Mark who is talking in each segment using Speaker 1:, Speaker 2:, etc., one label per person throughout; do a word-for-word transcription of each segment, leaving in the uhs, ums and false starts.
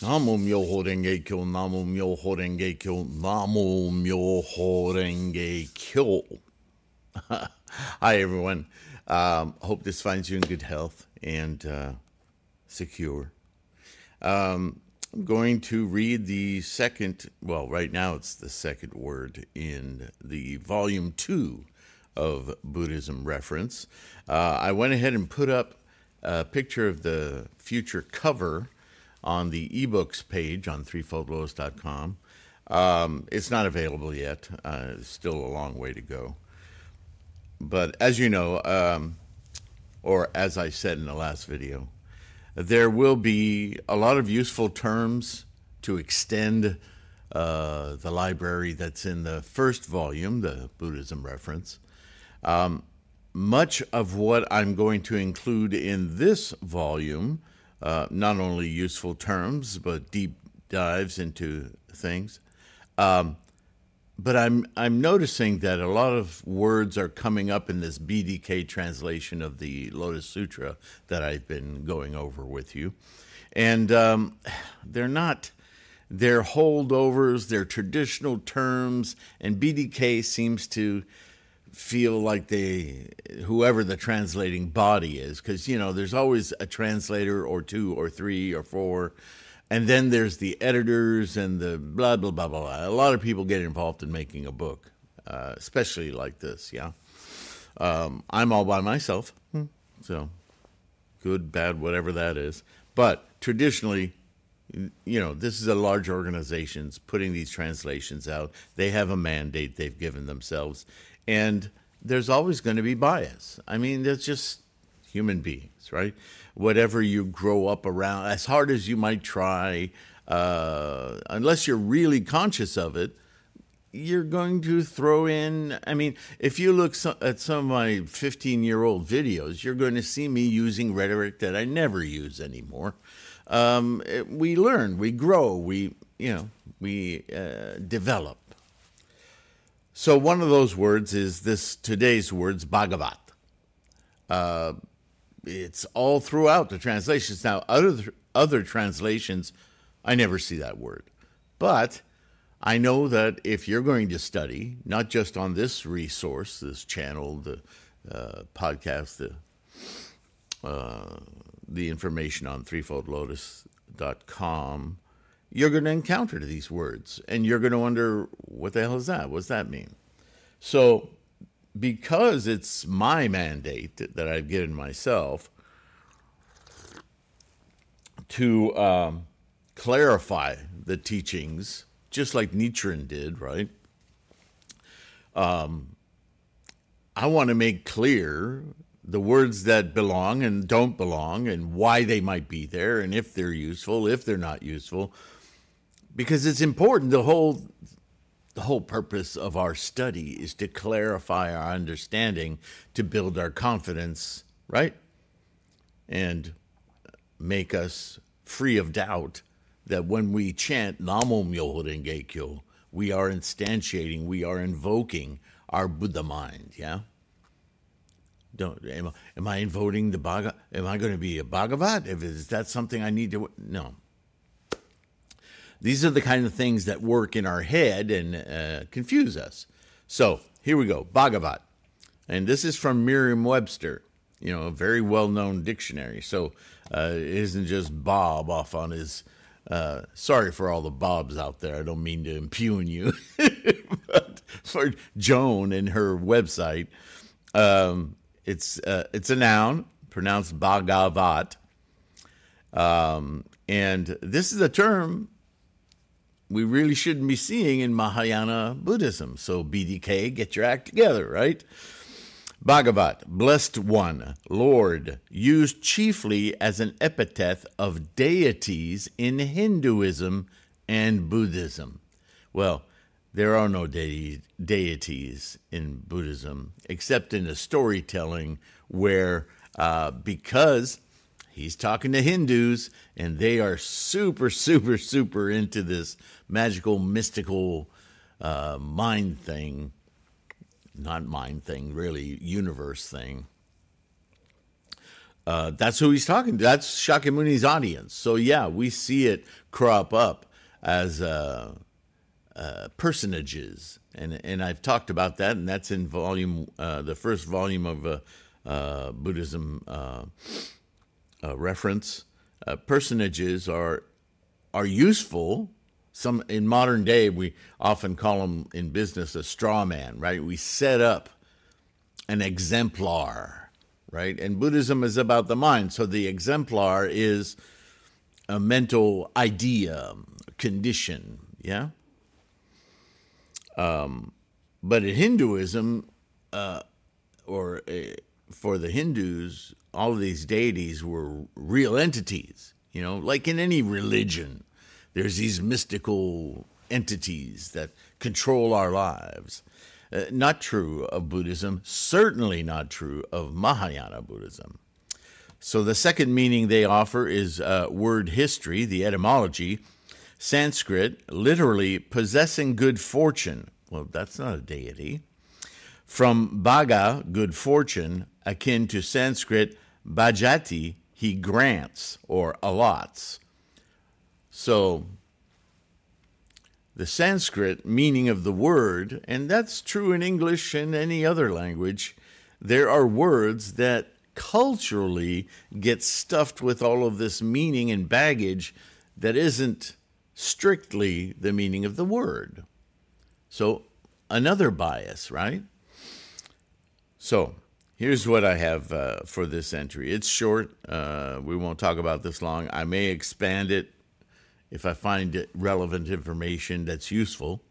Speaker 1: Namo Myoho Renge Kyo, Namo Myoho Renge Kyo, Namo Myoho Renge Kyo. Hi, everyone. Um, hope this finds you in good health and uh, secure. Um, I'm going to read the second, well, right now it's the second word in the volume two of Buddhism Reference. Uh, I went ahead and put up a picture of the future cover on the ebooks page on three fold lotus dot com. Um, it's not available yet. Uh, it's still a long way to go. But as you know, um, or as I said in the last video, there will be a lot of useful terms to extend uh, the library that's in the first volume, the Buddhism Reference. Um, much of what I'm going to include in this volume, uh, not only useful terms, but deep dives into things. Um, but I'm I'm noticing that a lot of words are coming up in this B D K translation of the Lotus Sutra that I've been going over with you. And um, they're not, they're holdovers, they're traditional terms, and B D K seems to feel like they, whoever the translating body is, because, you know, there's always a translator or two or three or four, and then there's the editors and the blah, blah, blah, blah, blah. A lot of people get involved in making a book, uh, especially like this, yeah? Um, I'm all by myself, so good, bad, whatever that is. But traditionally, you know, this is a large organizations putting these translations out. They have a mandate they've given themselves. And there's always going to be bias. I mean, that's just human beings, right? Whatever you grow up around, as hard as you might try, uh, unless you're really conscious of it, you're going to throw in, I mean, if you look so, at some of my fifteen-year-old videos, you're going to see me using rhetoric that I never use anymore. Um, it, we learn, we grow, we, you know, we uh, develop. So one of those words is this today's words, Bhagavat. Uh, it's all throughout the translations. Now, other other translations, I never see that word. But I know that if you're going to study, not just on this resource, this channel, the uh, podcast, the uh, the information on three fold lotus dot com, you're going to encounter these words, and you're going to wonder, what the hell is that? What's that mean? So, because it's my mandate that I've given myself to um, clarify the teachings, just like Nichiren did, right? Um, I want to make clear the words that belong and don't belong, and why they might be there, and if they're useful, if they're not useful. Because it's important, the whole the whole purpose of our study is to clarify our understanding, to build our confidence, right? And make us free of doubt that when we chant Namo Myoho Renge Kyo, we are instantiating, we are invoking our Buddha mind, yeah? Don't am, am I invoking the Bhagavat? Am I going to be a Bhagavat? If is that something I need to? No. These are the kind of things that work in our head and uh, confuse us. So here we go, Bhagavat. And this is from Merriam-Webster, you know, a very well-known dictionary. So uh, it isn't just Bob off on his, uh, sorry for all the Bobs out there. I don't mean to impugn you. But for Joan and her website, um, it's, uh, it's a noun, pronounced Bhagavat. Um, and this is a term we really shouldn't be seeing in Mahayana Buddhism. So B D K, get your act together, right? Bhagavat, blessed one, Lord, used chiefly as an epithet of deities in Hinduism and Buddhism. Well, there are no de- deities in Buddhism, except in the storytelling where, uh, because he's talking to Hindus, and they are super, super, super into this magical, mystical uh, mind thing. Not mind thing, really, universe thing. Uh, that's who he's talking to. That's Shakyamuni's audience. So yeah, we see it crop up as uh, uh, personages, and and I've talked about that, and that's in volume, uh, the first volume of uh, uh, Buddhism uh, uh, reference. Uh, personages are are useful. Some in modern day, we often call them in business a straw man, right? We set up an exemplar, right? And Buddhism is about the mind. So the exemplar is a mental idea, condition, yeah? Um, but in Hinduism, uh, or uh, for the Hindus, all of these deities were real entities, you know, like in any religion. There's these mystical entities that control our lives. Uh, not true of Buddhism, certainly not true of Mahayana Buddhism. So the second meaning they offer is uh, word history, the etymology. Sanskrit, literally possessing good fortune. Well, that's not a deity. From bhaga, good fortune, akin to Sanskrit, bhajati, he grants or allots. So the Sanskrit meaning of the word, and that's true in English and any other language, there are words that culturally get stuffed with all of this meaning and baggage that isn't strictly the meaning of the word. So another bias, right? So here's what I have uh, for this entry. It's short. Uh, we won't talk about this long. I may expand it if I find it relevant information that's useful.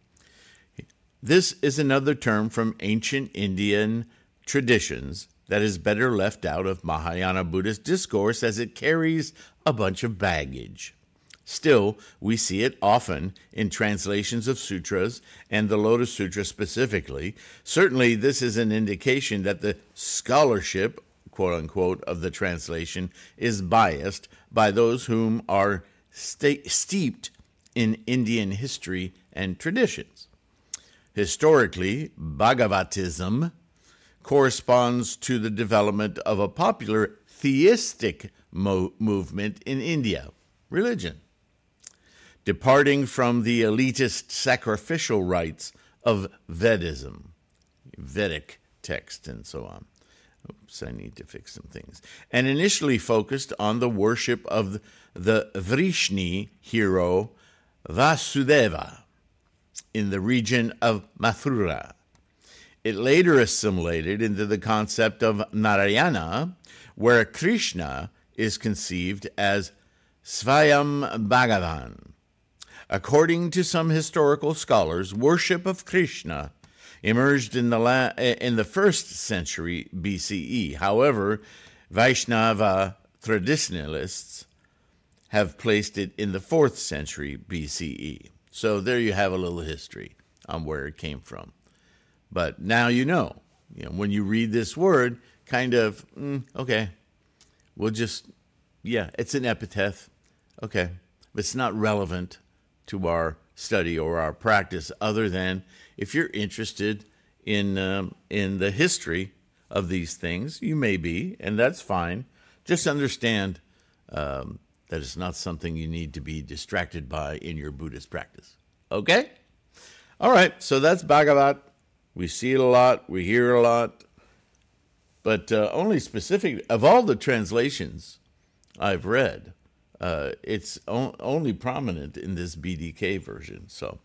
Speaker 1: This is another term from ancient Indian traditions that is better left out of Mahayana Buddhist discourse as it carries a bunch of baggage. Still, we see it often in translations of sutras and the Lotus Sutra specifically. Certainly, this is an indication that the scholarship, quote unquote, of the translation is biased by those whom are sta- steeped in Indian history and traditions. Historically, Bhagavatism corresponds to the development of a popular theistic mo- movement in India, religion, departing from the elitist sacrificial rites of Vedism, Vedic text, and so on. Oops, I need to fix some things. And initially focused on the worship of the Vrishni hero Vasudeva in the region of Mathura. It later assimilated into the concept of Narayana, where Krishna is conceived as Svayam Bhagavan. According to some historical scholars, worship of Krishna emerged in the la- in the first century B C E. However, Vaishnava traditionalists have placed it in the fourth century B C E. So there you have a little history on where it came from. But now you know, you know, when you read this word, kind of, mm, okay, we'll just, yeah, it's an epithet. Okay, but it's not relevant to our study or our practice, other than if you're interested in um, in the history of these things, you may be, and that's fine. Just understand um, that it's not something you need to be distracted by in your Buddhist practice. Okay? All right, so that's Bhagavat. We see it a lot, we hear it a lot, but uh, only specific, of all the translations I've read, Uh, it's o- only prominent in this B D K version, so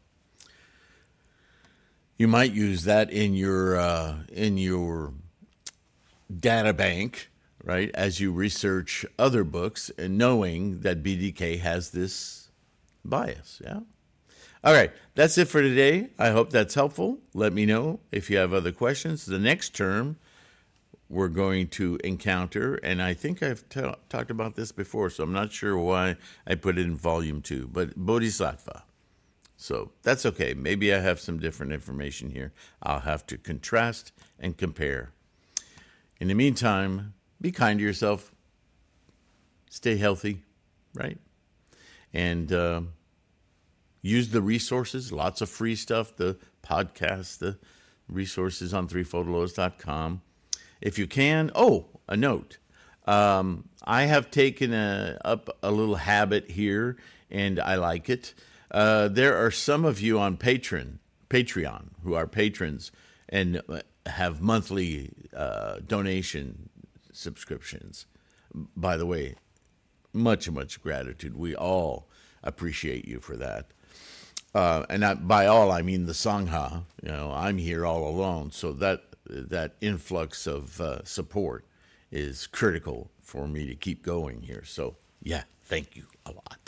Speaker 1: you might use that in your uh, in your data bank, right? As you research other books, and knowing that B D K has this bias. Yeah. All right, that's it for today. I hope that's helpful. Let me know if you have other questions. The next term we're going to encounter, and I think I've t- talked about this before, so I'm not sure why I put it in volume two, but Bodhisattva. So that's okay. Maybe I have some different information here. I'll have to contrast and compare. In the meantime, be kind to yourself. Stay healthy, right? And uh, use the resources, lots of free stuff, the podcasts, the resources on three fold lotus dot com. If you can, oh, a note. Um, I have taken a, up a little habit here, and I like it. Uh, there are some of you on Patreon, Patreon who are patrons and have monthly uh, donation subscriptions. By the way, much, much gratitude. We all appreciate you for that. Uh, and I, by all, I mean the Sangha. You know, I'm here all alone, so that that influx of uh, support is critical for me to keep going here. So, yeah, thank you a lot.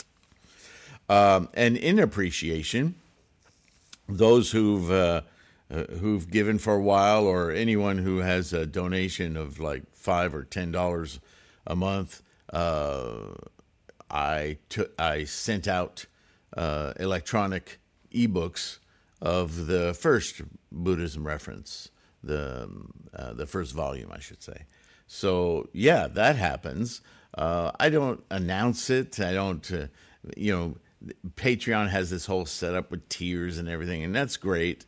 Speaker 1: Um, and in appreciation, those who've uh, uh, who've given for a while, or anyone who has a donation of like five or ten dollars a month, uh, I took I sent out uh, electronic ebooks of the first Buddhism reference, the uh, the first volume, I should say. So yeah, that happens. Uh, I don't announce it. I don't, uh, you know. Patreon has this whole setup with tiers and everything, and that's great.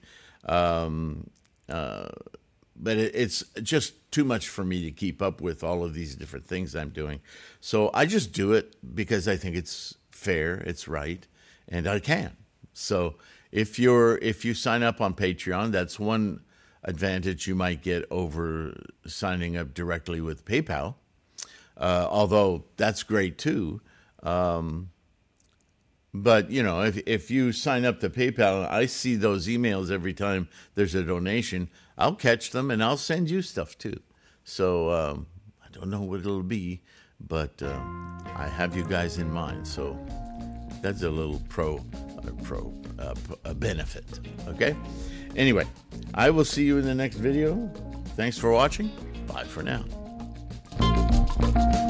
Speaker 1: Um, uh, but it, it's just too much for me to keep up with all of these different things I'm doing. So I just do it because I think it's fair, it's right, and I can. So if you're if you sign up on Patreon, that's one advantage you might get over signing up directly with PayPal. Uh, although that's great too. Um, But, you know, if if you sign up to PayPal, I see those emails every time there's a donation. I'll catch them, and I'll send you stuff, too. So um, I don't know what it'll be, but uh, I have you guys in mind. So that's a little pro, uh, pro uh, a benefit, okay? Anyway, I will see you in the next video. Thanks for watching. Bye for now.